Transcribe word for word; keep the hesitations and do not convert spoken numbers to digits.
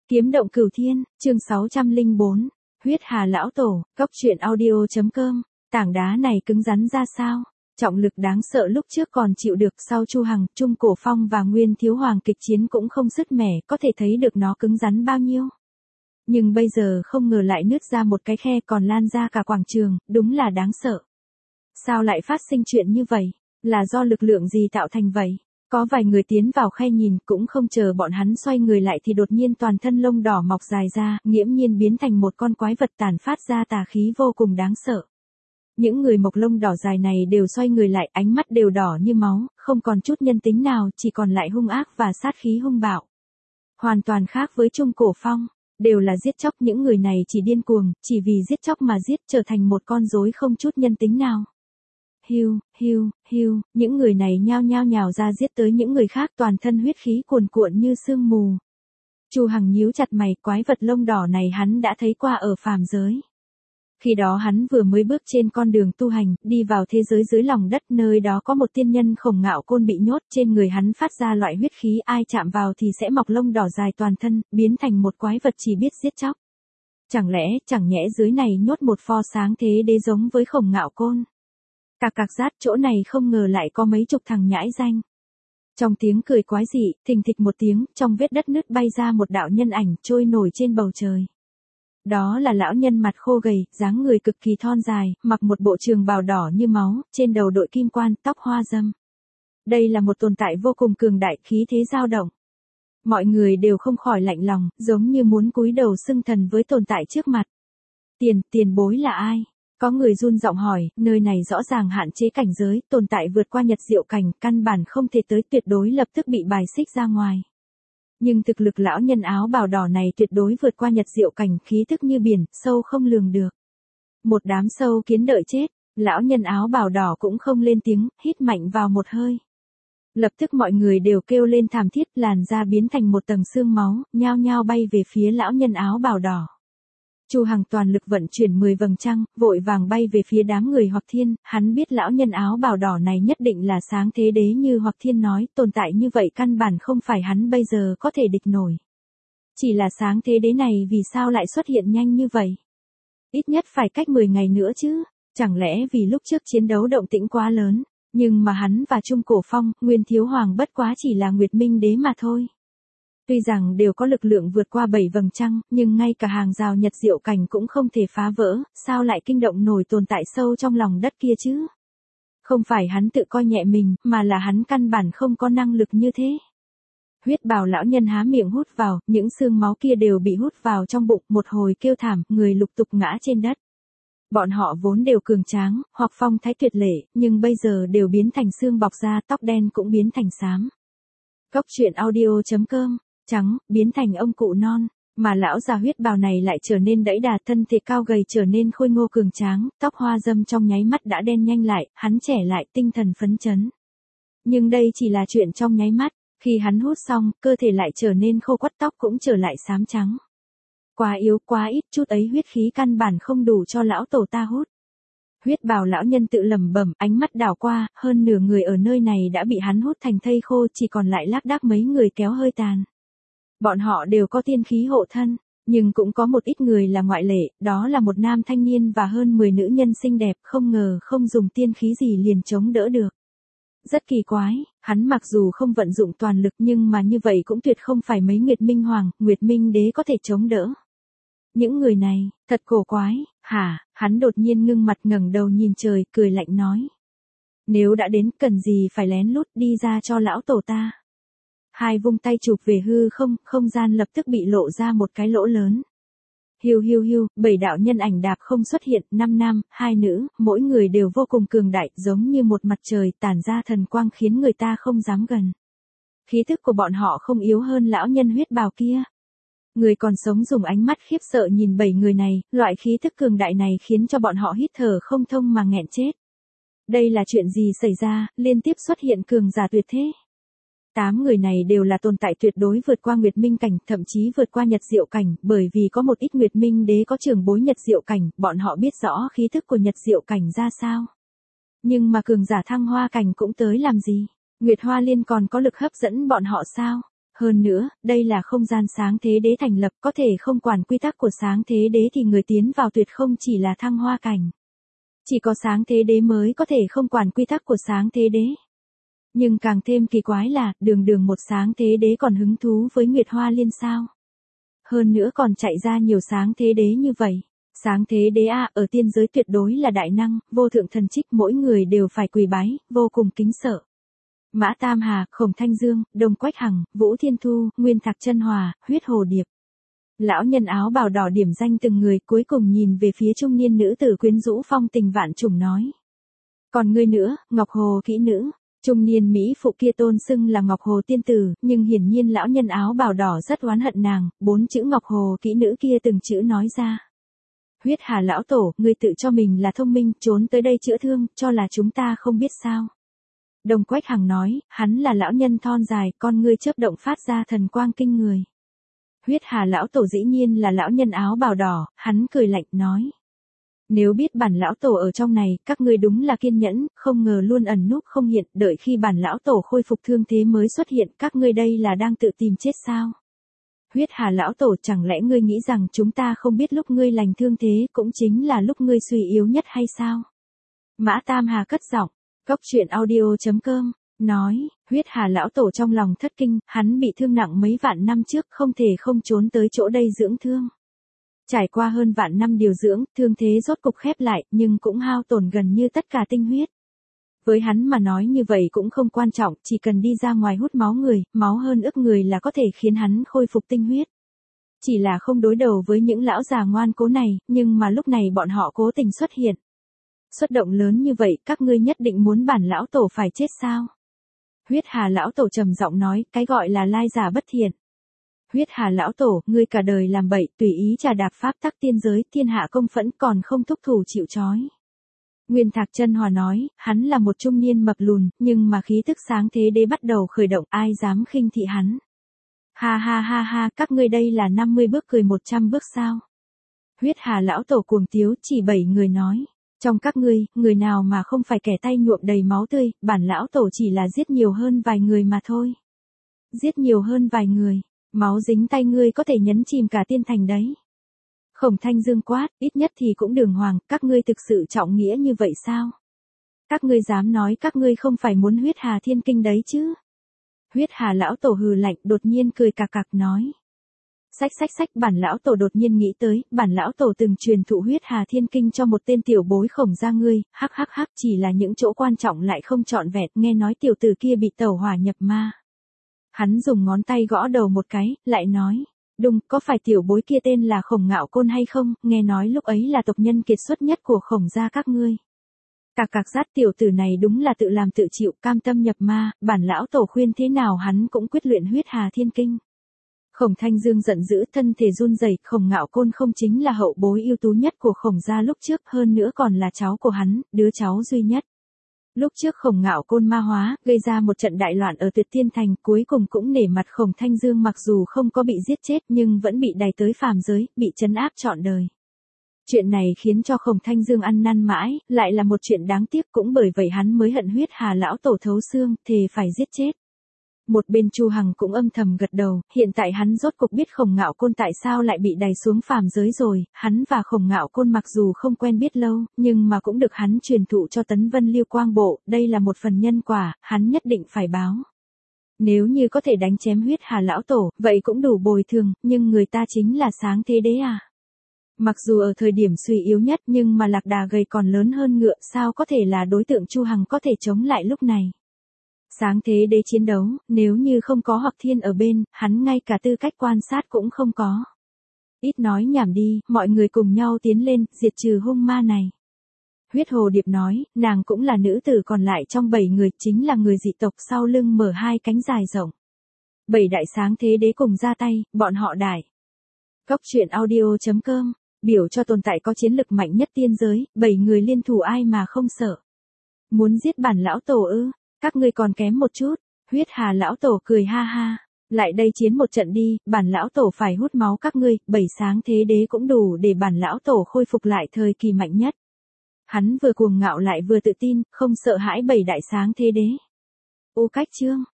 Kiếm động cửu thiên, chương sáu trăm lẻ bốn, huyết hà lão tổ, cốc truyện audio.com, tảng đá này cứng rắn ra sao? Trọng lực đáng sợ lúc trước còn chịu được, sau Chu Hằng, Trung Cổ Phong và Nguyên Thiếu Hoàng kịch chiến cũng không sứt mẻ, có thể thấy được nó cứng rắn bao nhiêu. Nhưng bây giờ không ngờ lại nứt ra một cái khe còn lan ra cả quảng trường, đúng là đáng sợ. Sao lại phát sinh chuyện như vậy? Là do lực lượng gì tạo thành vậy? Có vài người tiến vào khe nhìn, cũng không chờ bọn hắn xoay người lại thì đột nhiên toàn thân lông đỏ mọc dài ra, nghiễm nhiên biến thành một con quái vật tản phát ra tà khí vô cùng đáng sợ. Những người mọc lông đỏ dài này đều xoay người lại, ánh mắt đều đỏ như máu, không còn chút nhân tính nào, chỉ còn lại hung ác và sát khí hung bạo. Hoàn toàn khác với Trung Cổ Phong, đều là giết chóc, những người này chỉ điên cuồng, chỉ vì giết chóc mà giết, trở thành một con rối không chút nhân tính nào. Hiu, hiu, hiu, những người này nhao nhao nhào ra giết tới những người khác, toàn thân huyết khí cuồn cuộn như sương mù. Chu Hằng nhíu chặt mày, quái vật lông đỏ này hắn đã thấy qua ở phàm giới. Khi đó hắn vừa mới bước trên con đường tu hành, đi vào thế giới dưới lòng đất, nơi đó có một tiên nhân khổng ngạo côn bị nhốt, trên người hắn phát ra loại huyết khí, ai chạm vào thì sẽ mọc lông đỏ dài toàn thân, biến thành một quái vật chỉ biết giết chóc. Chẳng lẽ, chẳng nhẽ dưới này nhốt một pho sáng thế đế giống với khổng ngạo côn? Cạc cạc rát, chỗ này không ngờ lại có mấy chục thằng nhãi danh. Trong tiếng cười quái dị, thình thịch một tiếng, trong vết đất nứt bay ra một đạo nhân ảnh trôi nổi trên bầu trời. Đó là lão nhân mặt khô gầy, dáng người cực kỳ thon dài, mặc một bộ trường bào đỏ như máu, trên đầu đội kim quan, tóc hoa râm. Đây là một tồn tại vô cùng cường đại, khí thế dao động. Mọi người đều không khỏi lạnh lòng, giống như muốn cúi đầu xưng thần với tồn tại trước mặt. Tiền, tiền bối là ai? Có người run giọng hỏi, nơi này rõ ràng hạn chế cảnh giới, tồn tại vượt qua nhật diệu cảnh, căn bản không thể tới, tuyệt đối lập tức bị bài xích ra ngoài. Nhưng thực lực lão nhân áo bào đỏ này tuyệt đối vượt qua nhật diệu cảnh, khí thức như biển, sâu không lường được. Một đám sâu kiến đợi chết, lão nhân áo bào đỏ cũng không lên tiếng, hít mạnh vào một hơi. Lập tức mọi người đều kêu lên thảm thiết, làn da biến thành một tầng xương máu, nhao nhao bay về phía lão nhân áo bào đỏ. Chu Hằng toàn lực vận chuyển mười vầng trăng, vội vàng bay về phía đám người Hoặc Thiên, hắn biết lão nhân áo bào đỏ này nhất định là sáng thế đế như Hoặc Thiên nói, tồn tại như vậy căn bản không phải hắn bây giờ có thể địch nổi. Chỉ là sáng thế đế này vì sao lại xuất hiện nhanh như vậy? Ít nhất phải cách mười ngày nữa chứ, chẳng lẽ vì lúc trước chiến đấu động tĩnh quá lớn, nhưng mà hắn và Trung Cổ Phong, Nguyên Thiếu Hoàng bất quá chỉ là Nguyệt Minh đế mà thôi. Tuy rằng đều có lực lượng vượt qua bảy vầng trăng, nhưng ngay cả hàng rào nhật diệu cảnh cũng không thể phá vỡ, sao lại kinh động nổi tồn tại sâu trong lòng đất kia chứ? Không phải hắn tự coi nhẹ mình, mà là hắn căn bản không có năng lực như thế. Huyết bào lão nhân há miệng hút vào, những xương máu kia đều bị hút vào trong bụng, một hồi kêu thảm, người lục tục ngã trên đất. Bọn họ vốn đều cường tráng, hoặc phong thái tuyệt lệ, nhưng bây giờ đều biến thành xương bọc da, tóc đen cũng biến thành xám. Cốc truyện audio.com, trắng, biến thành ông cụ non, mà lão già huyết bào này lại trở nên đẫy đà, thân thể cao gầy trở nên khôi ngô cường tráng, tóc hoa râm trong nháy mắt đã đen nhanh lại, hắn trẻ lại, tinh thần phấn chấn. Nhưng đây chỉ là chuyện trong nháy mắt, khi hắn hút xong, cơ thể lại trở nên khô quắt, tóc cũng trở lại xám trắng. Quá yếu, quá ít, chút ấy huyết khí căn bản không đủ cho lão tổ ta hút. Huyết bào lão nhân tự lẩm bẩm, ánh mắt đảo qua, hơn nửa người ở nơi này đã bị hắn hút thành thây khô, chỉ còn lại lác đác mấy người kéo hơi tàn. Bọn họ đều có tiên khí hộ thân, nhưng cũng có một ít người là ngoại lệ, đó là một nam thanh niên và hơn mười nữ nhân xinh đẹp, không ngờ không dùng tiên khí gì liền chống đỡ được. Rất kỳ quái, hắn mặc dù không vận dụng toàn lực nhưng mà như vậy cũng tuyệt không phải mấy Nguyệt Minh Hoàng, Nguyệt Minh Đế có thể chống đỡ. Những người này, thật cổ quái, hả? Hắn đột nhiên ngưng mặt ngẩng đầu nhìn trời, cười lạnh nói. Nếu đã đến, cần gì phải lén lút, đi ra cho lão tổ ta. Hai vung tay chụp về hư không, không gian lập tức bị lộ ra một cái lỗ lớn. Hiu hiu hiu, bảy đạo nhân ảnh đạp không xuất hiện, năm nam, hai nữ, mỗi người đều vô cùng cường đại, giống như một mặt trời, tản ra thần quang khiến người ta không dám gần. Khí thức của bọn họ không yếu hơn lão nhân huyết bào kia. Người còn sống dùng ánh mắt khiếp sợ nhìn bảy người này, loại khí thức cường đại này khiến cho bọn họ hít thở không thông mà nghẹn chết. Đây là chuyện gì xảy ra, liên tiếp xuất hiện cường giả tuyệt thế. Tám người này đều là tồn tại tuyệt đối vượt qua Nguyệt Minh cảnh, thậm chí vượt qua Nhật Diệu cảnh, bởi vì có một ít Nguyệt Minh đế có trưởng bối Nhật Diệu cảnh, bọn họ biết rõ khí thức của Nhật Diệu cảnh ra sao. Nhưng mà cường giả Thăng Hoa cảnh cũng tới làm gì? Nguyệt Hoa Liên còn có lực hấp dẫn bọn họ sao? Hơn nữa, đây là không gian sáng thế đế thành lập, có thể không quản quy tắc của sáng thế đế thì người tiến vào tuyệt không chỉ là thăng hoa cảnh. Chỉ có sáng thế đế mới có thể không quản quy tắc của sáng thế đế. Nhưng càng thêm kỳ quái là, đường đường một sáng thế đế còn hứng thú với Nguyệt Hoa Liên sao. Hơn nữa còn chạy ra nhiều sáng thế đế như vậy. Sáng thế đế a ở tiên giới tuyệt đối là đại năng, vô thượng thần trích, mỗi người đều phải quỳ bái, vô cùng kính sợ. Mã Tam Hà, Khổng Thanh Dương, Đông Quách Hằng, Vũ Thiên Thu, Nguyên Thạc Chân Hòa, Huyết Hồ Điệp. Lão nhân áo bào đỏ điểm danh từng người, cuối cùng nhìn về phía trung niên nữ tử quyến rũ phong tình vạn trùng nói. Còn ngươi nữa, Ngọc Hồ kỹ nữ. Trung niên Mỹ phụ kia tôn xưng là Ngọc Hồ tiên tử, nhưng hiển nhiên lão nhân áo bào đỏ rất oán hận nàng, bốn chữ Ngọc Hồ kỹ nữ kia từng chữ nói ra. Huyết Hà lão tổ, ngươi tự cho mình là thông minh, trốn tới đây chữa thương, cho là chúng ta không biết sao. Đông Quách Hằng nói, hắn là lão nhân thon dài, con ngươi chớp động phát ra thần quang kinh người. Huyết Hà lão tổ dĩ nhiên là lão nhân áo bào đỏ, hắn cười lạnh nói. Nếu biết bản lão tổ ở trong này, các ngươi đúng là kiên nhẫn, không ngờ luôn ẩn núp không hiện, đợi khi bản lão tổ khôi phục thương thế mới xuất hiện, các ngươi đây là đang tự tìm chết sao? Huyết Hà lão tổ, chẳng lẽ ngươi nghĩ rằng chúng ta không biết lúc ngươi lành thương thế cũng chính là lúc ngươi suy yếu nhất hay sao? Mã Tam Hà cất giọng, cốc truyện audio chấm com, nói, Huyết Hà lão tổ trong lòng thất kinh, hắn bị thương nặng mấy vạn năm trước không thể không trốn tới chỗ đây dưỡng thương. Trải qua hơn vạn năm điều dưỡng, thương thế rốt cục khép lại, nhưng cũng hao tổn gần như tất cả tinh huyết. Với hắn mà nói như vậy cũng không quan trọng, chỉ cần đi ra ngoài hút máu người, máu hơn ức người là có thể khiến hắn khôi phục tinh huyết. Chỉ là không đối đầu với những lão già ngoan cố này, nhưng mà lúc này bọn họ cố tình xuất hiện. Xuất động lớn như vậy, các ngươi nhất định muốn bản lão tổ phải chết sao? Huyết Hà lão tổ trầm giọng nói, cái gọi là lai giả bất thiện. Huyết Hà lão tổ, ngươi cả đời làm bậy, tùy ý trà đạp pháp tắc tiên giới, thiên hạ công phẫn còn không thúc thủ chịu trói. Nguyên Thạc Chân Hòa nói, hắn là một trung niên mập lùn, nhưng mà khí tức sáng thế đế bắt đầu khởi động, ai dám khinh thị hắn. Ha ha ha ha, các ngươi đây là năm mươi bước cười một trăm bước sao? Huyết Hà lão tổ cuồng tiếu, chỉ bảy người nói. Trong các ngươi, người nào mà không phải kẻ tay nhuộm đầy máu tươi, bản lão tổ chỉ là giết nhiều hơn vài người mà thôi. Giết nhiều hơn vài người. Máu dính tay ngươi có thể nhấn chìm cả tiên thành đấy. Khổng Thanh Dương quát, ít nhất thì cũng đường hoàng, các ngươi thực sự trọng nghĩa như vậy sao? Các ngươi dám nói các ngươi không phải muốn huyết hà thiên kinh đấy chứ? Huyết Hà lão tổ hừ lạnh, đột nhiên cười cạc cạc nói. Sách sách sách, bản lão tổ đột nhiên nghĩ tới, bản lão tổ từng truyền thụ huyết hà thiên kinh cho một tên tiểu bối Khổng gia ngươi, hắc hắc hắc, chỉ là những chỗ quan trọng lại không trọn vẹn, nghe nói tiểu tử kia bị tẩu hỏa nhập ma. Hắn dùng ngón tay gõ đầu một cái, lại nói, đùng, có phải tiểu bối kia tên là Khổng Ngạo Côn hay không, nghe nói lúc ấy là tộc nhân kiệt xuất nhất của Khổng gia các ngươi. Cạc cạc rát, tiểu tử này đúng là tự làm tự chịu, cam tâm nhập ma, bản lão tổ khuyên thế nào hắn cũng quyết luyện huyết hà thiên kinh. Khổng Thanh Dương giận dữ, thân thể run rẩy, Khổng Ngạo Côn không chính là hậu bối ưu tú nhất của Khổng gia lúc trước, hơn nữa còn là cháu của hắn, đứa cháu duy nhất. Lúc trước Khổng Ngạo Côn ma hóa, gây ra một trận đại loạn ở Tuyệt Tiên Thành, cuối cùng cũng nể mặt Khổng Thanh Dương, mặc dù không có bị giết chết nhưng vẫn bị đày tới phàm giới, bị trấn áp trọn đời. Chuyện này khiến cho Khổng Thanh Dương ăn năn mãi, lại là một chuyện đáng tiếc, cũng bởi vậy hắn mới hận huyết hà lão tổ thấu xương, thề phải giết chết. Một bên Chu Hằng cũng âm thầm gật đầu, hiện tại hắn rốt cục biết Khổng Ngạo Côn tại sao lại bị đày xuống phàm giới rồi, hắn và Khổng Ngạo Côn mặc dù không quen biết lâu, nhưng mà cũng được hắn truyền thụ cho Tấn Vân Lưu Quang Bộ, đây là một phần nhân quả, hắn nhất định phải báo. Nếu như có thể đánh chém huyết hà lão tổ, vậy cũng đủ bồi thường, nhưng người ta chính là sáng thế đế à. Mặc dù ở thời điểm suy yếu nhất nhưng mà lạc đà gầy còn lớn hơn ngựa, sao có thể là đối tượng Chu Hằng có thể chống lại lúc này. Sáng thế đế chiến đấu, nếu như không có Hoặc Thiên ở bên, hắn ngay cả tư cách quan sát cũng không có. Ít nói nhảm đi, mọi người cùng nhau tiến lên, diệt trừ hung ma này. Huyết Hồ Điệp nói, nàng cũng là nữ tử còn lại trong bảy người, chính là người dị tộc sau lưng mở hai cánh dài rộng. Bảy đại sáng thế đế cùng ra tay, bọn họ đại. Cốc truyện audio chấm com, biểu cho tồn tại có chiến lực mạnh nhất tiên giới, bảy người liên thủ ai mà không sợ. Muốn giết bản lão tổ ư? Các ngươi còn kém một chút. Huyết Hà lão tổ cười ha ha. Lại đây chiến một trận đi, bản lão tổ phải hút máu các ngươi, bảy sáng thế đế cũng đủ để bản lão tổ khôi phục lại thời kỳ mạnh nhất. Hắn vừa cuồng ngạo lại vừa tự tin, không sợ hãi bảy đại sáng thế đế. Ô Cách Chương